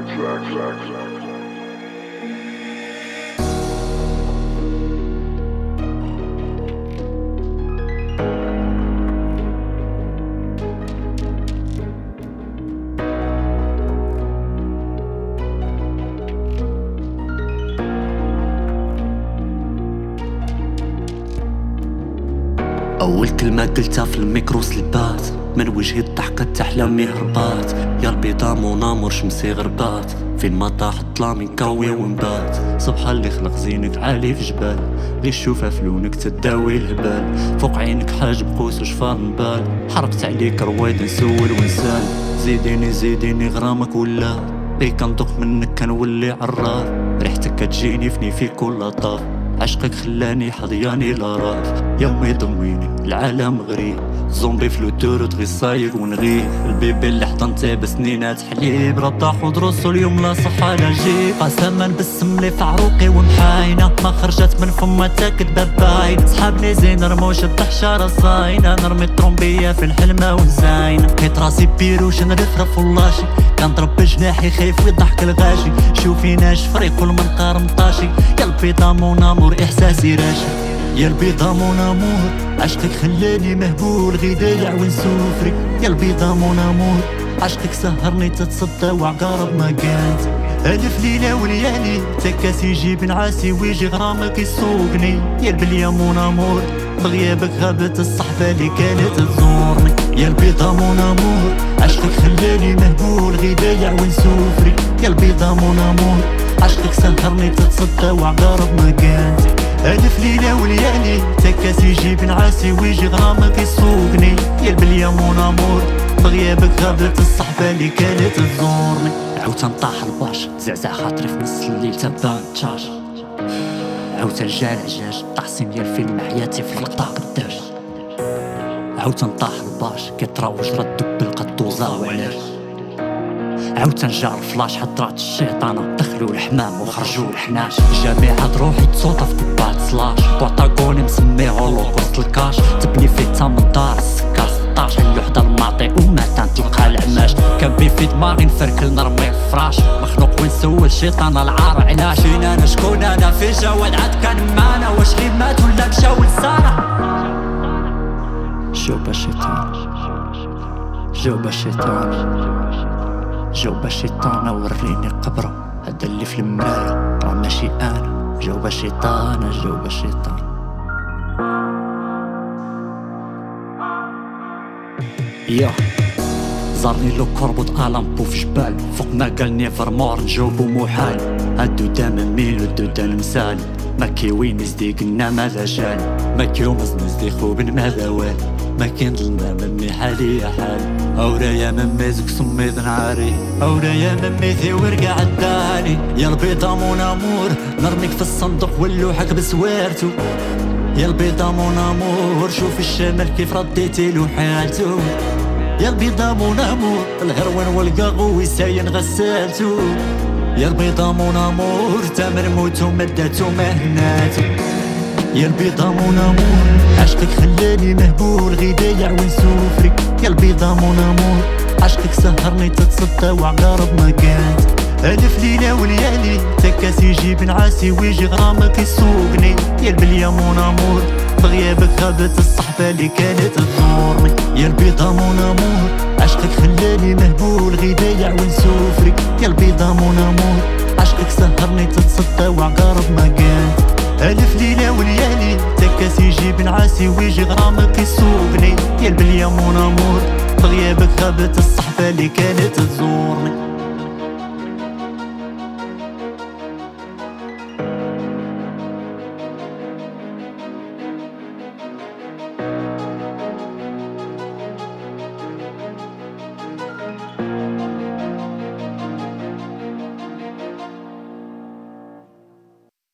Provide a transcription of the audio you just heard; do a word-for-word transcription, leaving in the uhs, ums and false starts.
أول كلمة قلتها في الميكرو سلبات من وجهي الضحكة أحلامي هربات. يا البيضا مون امور شمسي غربات فين ما طاح الظلام نكوي ونبات. سبحان اللي خلق زينك عالي في جبال اللي تشوفها في لونك تداوي الهبال. فوق عينك حاجب قوس وشفار نبال حرقت عليك رويد نسول ونسال. زيديني زيديني غرامك ولا لي كندوق منك كنولي عراف. ريحتك كتجيني فني في كل طاف عشقك خلاني حضياني لاراف. يمي ضميني العالم غريب زومبي فلوتور تغي صايق ونغي. البيبي اللي حضنته بسنينات حليب رطاح ودروسو اليوم لا صحة لا جيب. قسما بالسم لي في عروقي ومحاينة ما خرجت من فما تا كدبة باين. صحابني زين رموش بحشارة صاينة نرمي الطرومبية في الحلمة والزاينة. لقيت راسي بيروش نرفرف واللاشي كنضرب بجناحي خايف ويضحك الغاشي. شوفيناش فريق والمنقار مطاشي. يا البيضا مون امور احساسي راشي. يا البيضا مون امور عشقك خلاني مهبول غدايع ونسوفري. يا البيضا مون امور عشقك سهرني تتصدى وعقارب ما كانت. الف ليلة وليالي تكاسي يجيب نعاسي ويجي غرامك يسوقني. يا البليا مون امور بغيابك غابت الصحبة اللي كانت تزورني. يا البيضا مون امور عشقك خلاني مهبول غدايع ونسوفري. يا البيضا مون امور عشقك سهرني تتصدى وعقارب ما كانت. ألف ليلة وليالي تكاسي يجيب نعاسي ويجي غرامك يسوقني. يا البليا مون امور بغيابك غابت الصحبة اللي كانت تزورني. عاود نطاح الباش زعزع خاطري في نص الليل تبان تشاش. عاود نرجع العجاج طحسين ديال فيلم حياتي في اللقطة قداش. عاود نطاح الباش كيتراوج رد بالقدوزة وعلاش. عاود نرجع الفلاش حضرات الشيطانة دخلوا الحمام وخرجوا الحناش. جامعة روحي تصوت في كبات سلاش بوطاغوني مسميه هولوكوست الكاش. تبني في تمن دار السكا ستاش اللي وحدة المعطي وما تلقى العماش. كان بي في دماغي نفركل نرمي فراش مخلوق ونسول الشيطان العار علاش. فين انا شكون انا في جواد عاد كان معانا واش غير مات ولا مشاو لسارة. جوب الشيطان جوب الشيطان جوب الشيطان وريني قبره هذا اللي في المراية راه ماشي انا. جوب الشيطان جوب الشيطان. يا زارني لو كربط ألامبو في جبال فوق ما قال نيفر مور نجاوبو محال. هادو دام مين ودو دان مسالي ما كيوين نزديق لنا ماذا جال. ما كيومز نزديخو بن ماذا وال. ما كاين ظلمة مني حالي يا حالي. أورا يا ممي زك سميت نعاري أورا يا ممي ثي ورقع عداني. يا البيضا مون امور نرميك في الصندوق واللوحك بسوارتو. يا البيضا مون امور شوف الشمال كيف رديتي له حالتو. يا البيضا مون امور الهروين والقاغو ويساين غسالتو. يا البيضا مون امور تامر موتو مداتو مهناتو. يا البيضا مون امور عشقك خلاني مهبول غدايع ونسوفري. يا البيضا مون امور عشقك سهرني تتصدى وعقارب ما كانت. ألف ليلة وليالي تكاسي يجيب نعاسي ويجي غرامك يسوقني. يا البليا مون امور بغيابك غابت الصحبة اللي كانت تزورني. يا البيضا مون امور عشقك خلاني مهبول غدايع ونسوفري. يا البيضا مون امور عشقك سهرني تتصدى وعقارب ما كانت. ألف ليلة وليالي تكاسي يجيب نعاسي ويجي غرامك يسوقني. يا البليا مون امور بغيابك غابت الصحبة اللي كانت تزورني.